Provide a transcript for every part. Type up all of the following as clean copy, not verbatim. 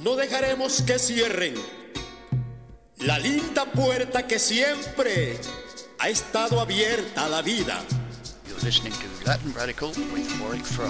No dejaremos que cierren la linda puerta que siempre ha estado abierta a la vida. You're listening to Latin Radical with Warwick Fry.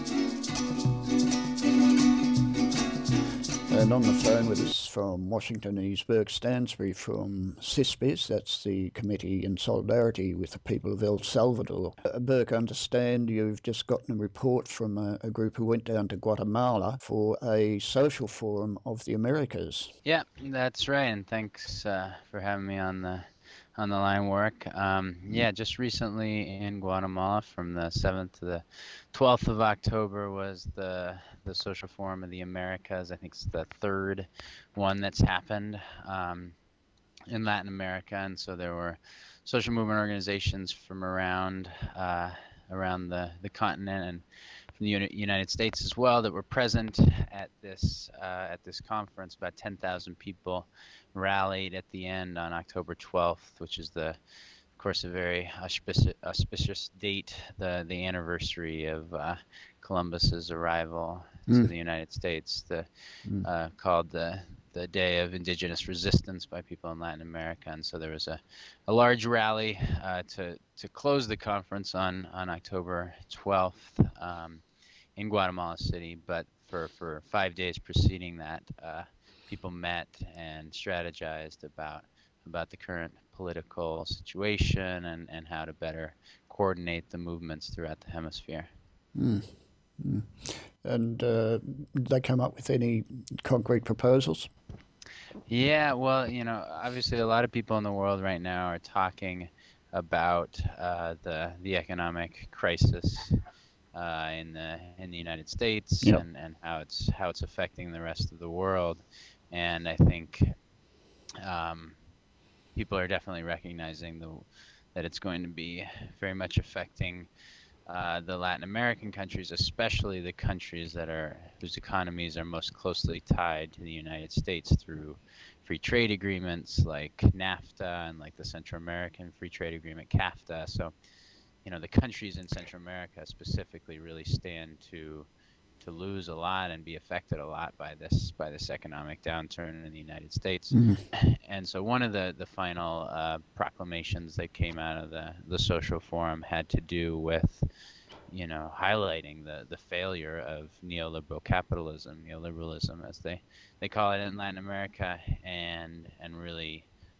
And on the phone with us from Washington is Burke Stansbury from CISPES, that's the Committee in Solidarity with the People of El Salvador. Burke, I understand you've just gotten a report from a group who went down to Guatemala for a social forum of the Americas. Yeah, that's right, and thanks for having me on the line, Warwick. Just recently in Guatemala, from the 7th to the 12th of October, was the Social Forum of the Americas. I think it's the third one that's happened in Latin America, and so there were social movement organizations from around the continent and from the United States as well that were present at this conference. About 10,000 people rallied at the end on October 12th, which is of course a very auspicious date, the anniversary of Columbus's arrival to the United States, called the Day of Indigenous Resistance by people in Latin America. And so there was a large rally to close the conference on October 12th in Guatemala City, but for 5 days preceding that, people met and strategized about the current political situation and how to better coordinate the movements throughout the hemisphere. And did they come up with any concrete proposals? Yeah, well, obviously a lot of people in the world right now are talking about the economic crisis in the United States, yep, and how it's affecting the rest of the world. And I think people are definitely recognizing that it's going to be very much affecting the Latin American countries, especially the countries whose economies are most closely tied to the United States through free trade agreements like NAFTA and like the Central American Free Trade Agreement, CAFTA. So, the countries in Central America specifically really stand to lose a lot and be affected a lot by this economic downturn in the United States. Mm-hmm. And so one of the final proclamations that came out of the social forum had to do with highlighting the failure of neoliberalism as they call it in Latin America, and really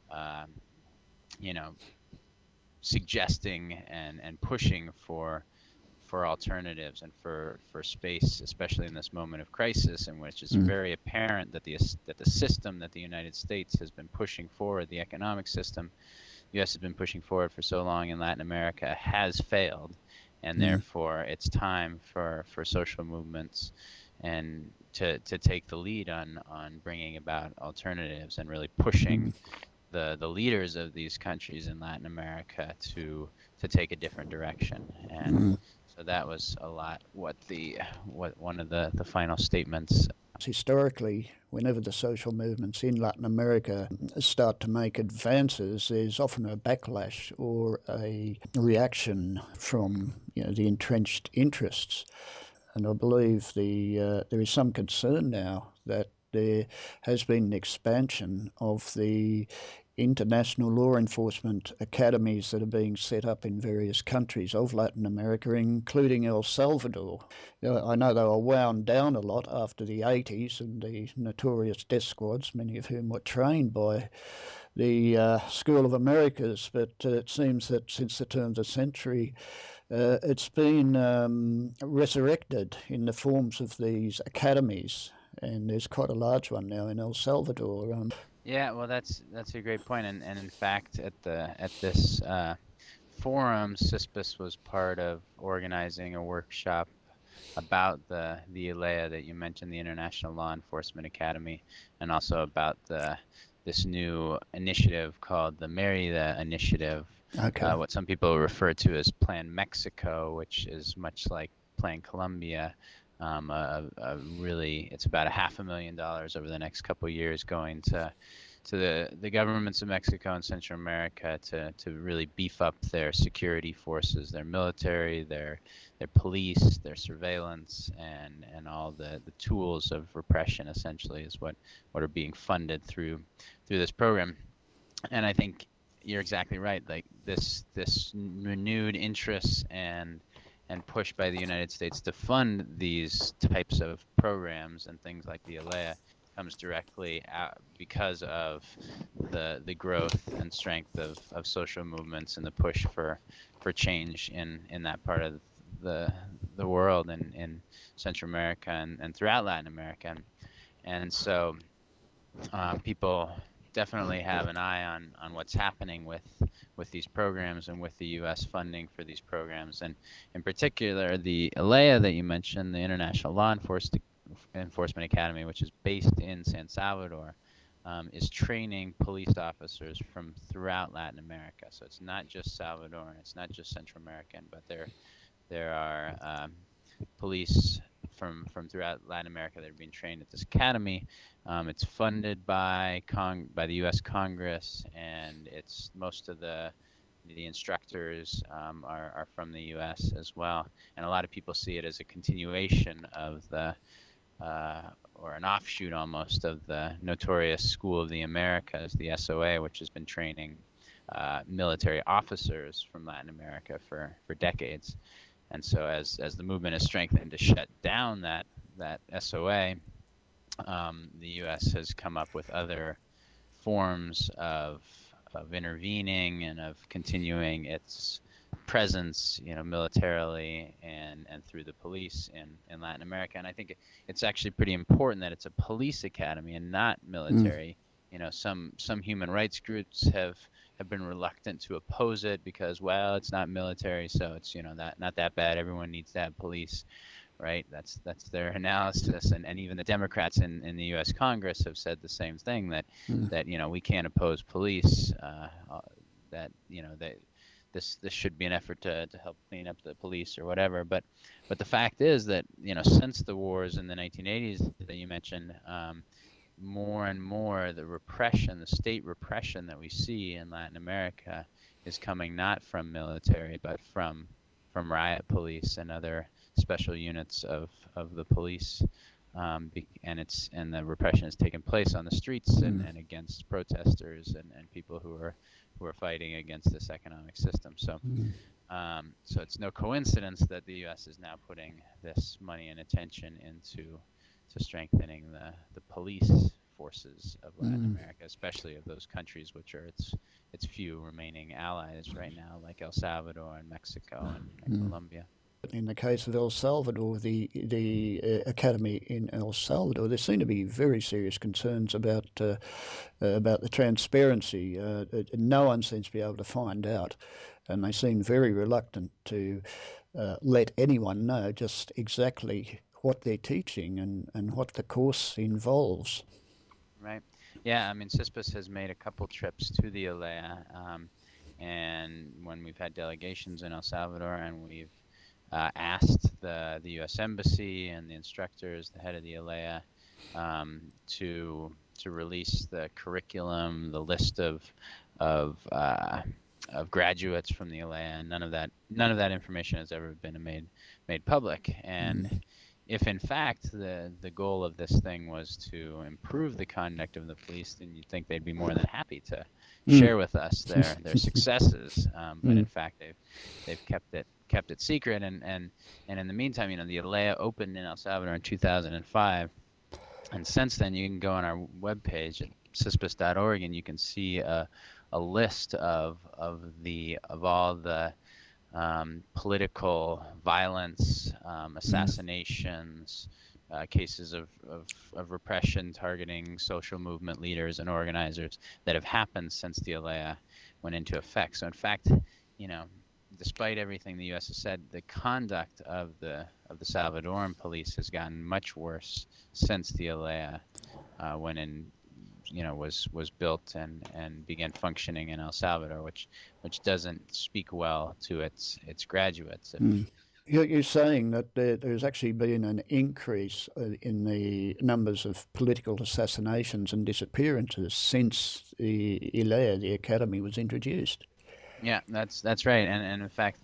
suggesting and pushing for alternatives and for space, especially in this moment of crisis, in which it's very apparent that the system that the United States has been pushing forward, the economic system the U.S. has been pushing forward for so long in Latin America, has failed, and therefore it's time for social movements and to take the lead on bringing about alternatives and really pushing the leaders of these countries in Latin America to take a different direction. And so that was a lot what one of the final statements. Historically, whenever the social movements in Latin America start to make advances, there's often a backlash or a reaction from the entrenched interests. And I believe there is some concern now that there has been an expansion of the international law enforcement academies that are being set up in various countries of Latin America, including El Salvador. I know they were wound down a lot after the 80s and the notorious death squads, many of whom were trained by the School of Americas, but it seems that since the turn of the century, it's been resurrected in the forms of these academies, and there's quite a large one now in El Salvador. Yeah, well, that's a great point, and in fact, at this forum, CISPES was part of organizing a workshop about the ILEA that you mentioned, the International Law Enforcement Academy, and also about this new initiative called the Mérida Initiative, what some people refer to as Plan Mexico, which is much like Plan Colombia. Really, it's about $500,000 over the next couple of years going to the governments of Mexico and Central America to really beef up their security forces, their military, their police, their surveillance, and all the tools of repression essentially is what are being funded through this program. And I think you're exactly right. Like this renewed interest and push by the United States to fund these types of programs and things like the Alea comes directly out because of the growth and strength of social movements and the push for change in that part of the world and in Central America and throughout Latin America. And so people definitely have an eye on what's happening with these programs and with the U.S. funding for these programs. And in particular, the Alea that you mentioned, the International Law Enforcement Academy, which is based in San Salvador, is training police officers from throughout Latin America. So it's not just Salvadoran, it's not just Central American, but there are police from throughout Latin America that are being trained at this academy. It's funded by the U.S. Congress, and it's most of the instructors are from the U.S. as well. And a lot of people see it as a continuation of the or an offshoot almost of the notorious School of the Americas, the SOA, which has been training military officers from Latin America for decades. And so as the movement has strengthened to shut down that SOA, the U.S. has come up with other forms of intervening and of continuing its presence, militarily and through the police in Latin America. And I think it's actually pretty important that it's a police academy and not military. Some human rights groups have been reluctant to oppose it because, well, it's not military, so it's not that bad. Everyone needs to have police, right? That's their analysis, and even the Democrats in the U.S. Congress have said the same thing, that we can't oppose police. That this should be an effort to help clean up the police or whatever. But the fact is that since the wars in the 1980s that you mentioned, more and more the state repression that we see in Latin America is coming not from military but from riot police and other special units of the police, and the repression has taken place on the streets and against protesters and people who are fighting against this economic system. So so it's no coincidence that the U.S. is now putting this money and attention into strengthening the police forces of Latin America, especially of those countries which are its few remaining allies right now, like El Salvador and Mexico and Colombia. In the case of El Salvador, the academy in El Salvador, there seem to be very serious concerns about the transparency. No one seems to be able to find out, and they seem very reluctant to let anyone know just exactly what they're teaching and what the course involves. Right. Yeah, I mean, CISPAS has made a couple trips to the Alea, and when we've had delegations in El Salvador, and we've asked the U.S. Embassy and the instructors, the head of the Alea, to release the curriculum, the list of graduates from the Alea, and none of that information has ever been made public. And if in fact the goal of this thing was to improve the conduct of the police, then you'd think they'd be more than happy to share with us their successes. But in fact, they've kept it secret. And in the meantime, the Alea opened in El Salvador in 2005, and since then you can go on our webpage at CISPAS.org and you can see a list of all the political violence, assassinations, cases of repression targeting social movement leaders and organizers that have happened since the Alea went into effect. So in fact, despite everything the U.S. has said, the conduct of the Salvadoran police has gotten much worse since the Alea was built and began functioning in El Salvador, which doesn't speak well to its graduates. You're saying that there's actually been an increase in the numbers of political assassinations and disappearances since the ILEA, the academy, was introduced. Yeah, that's right. And in fact,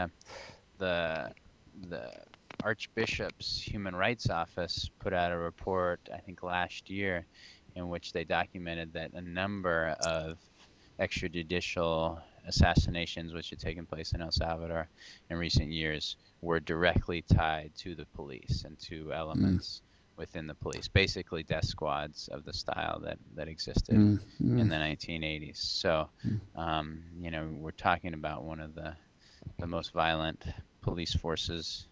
the Archbishop's Human Rights Office put out a report, I think last year, in which they documented that a number of extrajudicial assassinations which had taken place in El Salvador in recent years were directly tied to the police and to elements within the police, basically death squads of the style that existed in the 1980s. So, we're talking about one of the most violent police forces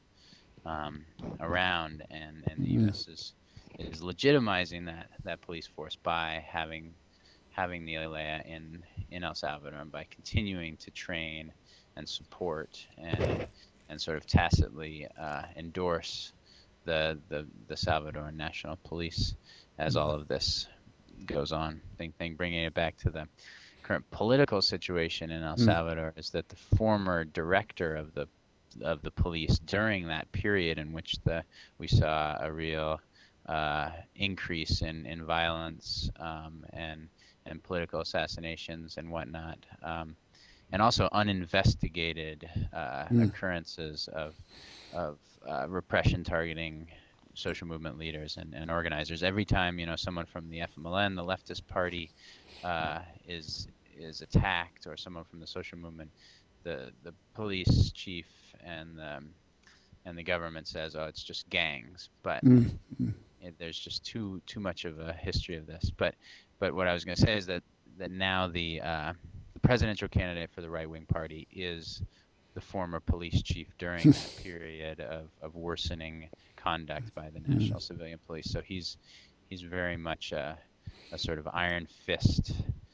around, and the U.S. is legitimizing that police force by having the ILEA in El Salvador, and by continuing to train and support and sort of tacitly endorse the Salvadoran National Police as all of this goes on. Bringing it back to the current political situation in El Salvador is that the former director of the police during that period in which we saw a real increase in violence and political assassinations and whatnot, and also uninvestigated occurrences of repression targeting social movement leaders and organizers. Every time someone from the FMLN, the leftist party, is attacked, or someone from the social movement, the police chief and the government says, "Oh, it's just gangs," but there's just too much of a history of this. But what I was going to say is that now the presidential candidate for the right-wing party is the former police chief during that period of worsening conduct by the National Civilian Police. So he's very much a sort of iron fist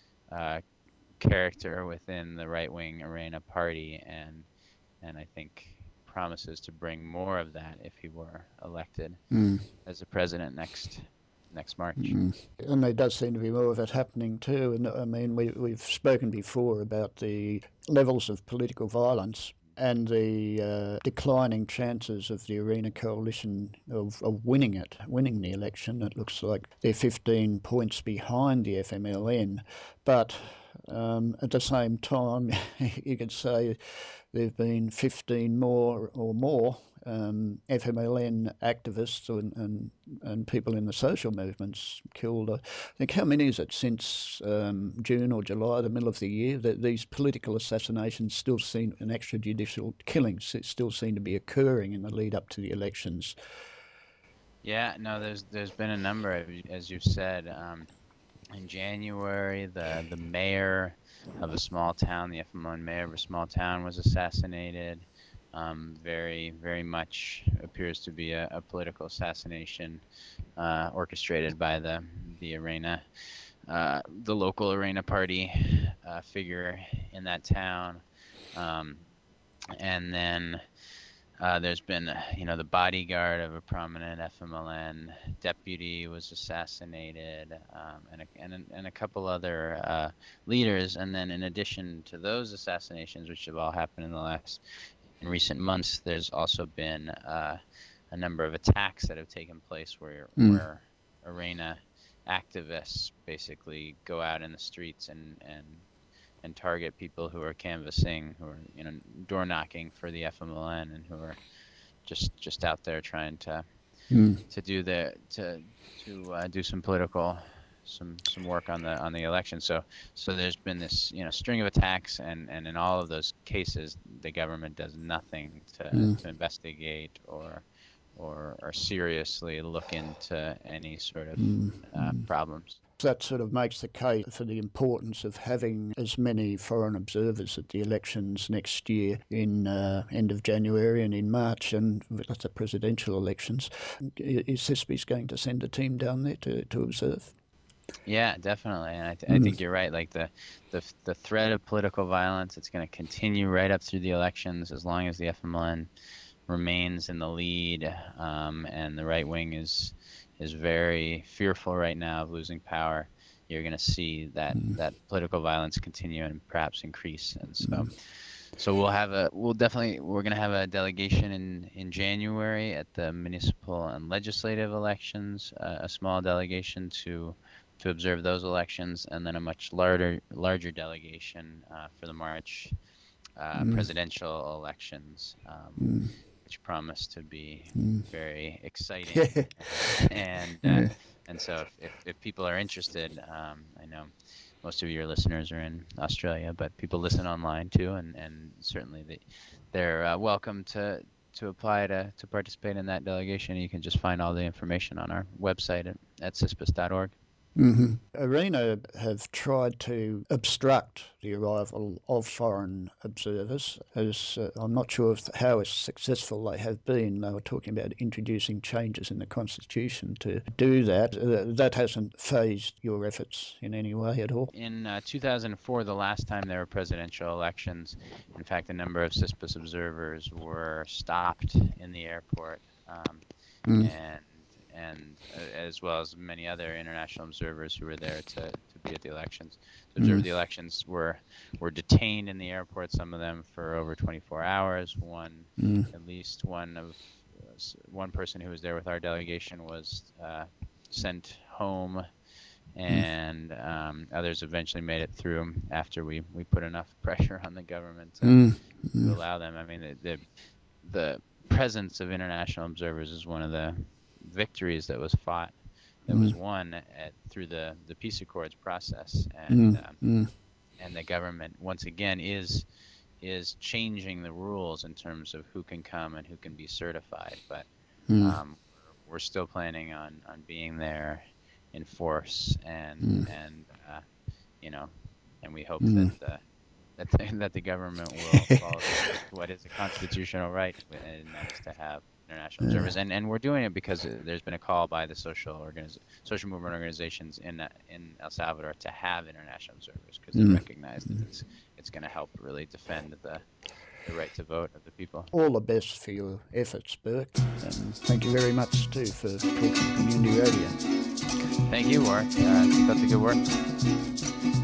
character within the right-wing Arena party, and I think promises to bring more of that if he were elected as the president next March. And there does seem to be more of it happening too. And I mean, we've spoken before about the levels of political violence and the declining chances of the Arena coalition of winning the election. It looks like they're 15 points behind the FMLN, but at the same time, you could say there have been 15 more FMLN activists and people in the social movements killed. I think, how many is it since June or July, the middle of the year, that these political assassinations and extrajudicial killings still seem to be occurring in the lead up to the elections? Yeah, no, there's been a number, as you've said. In January, the mayor of a small town, the FMLN mayor of a small town, was assassinated. Very, very much appears to be a political assassination orchestrated by the Arena, the local Arena party figure in that town. And then there's been, the bodyguard of a prominent FMLN deputy was assassinated, and a couple other leaders. And then, in addition to those assassinations, which have all happened in recent months, there's also been a number of attacks that have taken place where Arena activists basically go out in the streets and target people who are canvassing, who are door knocking for the FMLN, and who are just out there trying to do some political some work on the election. So there's been this string of attacks, and in all of those cases the government does nothing to investigate or seriously look into any sort of problems. That sort of makes the case for the importance of having as many foreign observers at the elections next year in end of January and in March, and that's the presidential elections. Is CISPE's going to send a team down there to observe? Yeah, definitely, and I think you're right. Like the threat of political violence, it's going to continue right up through the elections as long as the FMLN remains in the lead, and the right wing is very fearful right now of losing power. You're going to see that political violence continue and perhaps increase, and So we're going to have a delegation in January at the municipal and legislative elections, a small delegation to observe those elections, and then a much larger delegation for the March presidential elections, which promise to be very exciting. And so if people are interested, I know most of your listeners are in Australia, but people listen online too, and certainly they're welcome to apply to participate in that delegation. You can just find all the information on our website at CISPAS.org. ARENA have tried to obstruct the arrival of foreign observers, as I'm not sure how successful they have been. They were talking about introducing changes in the Constitution to do that. That hasn't phased your efforts in any way at all? In 2004, the last time there were presidential elections, in fact, a number of CISPAS observers were stopped in the airport, and as well as many other international observers who were there to be at the elections. To observe the elections were detained in the airport, some of them for over 24 hours. At least one person who was there with our delegation was sent home, and others eventually made it through after we put enough pressure on the government to allow them. I mean, the presence of international observers is one of the victories that was won through the peace accords process, and the government once again is changing the rules in terms of who can come and who can be certified, but we're still planning on being there in force, and we hope that the government will follow what is a constitutional right, and that is to have international observers, and we're doing it because there's been a call by the social movement organizations in El Salvador to have international observers, because they recognize that it's going to help really defend the right to vote of the people. All the best for your efforts, Burke, and thank you very much too for talking to Community Radio. Thank you, Warwick. Keep up the good work.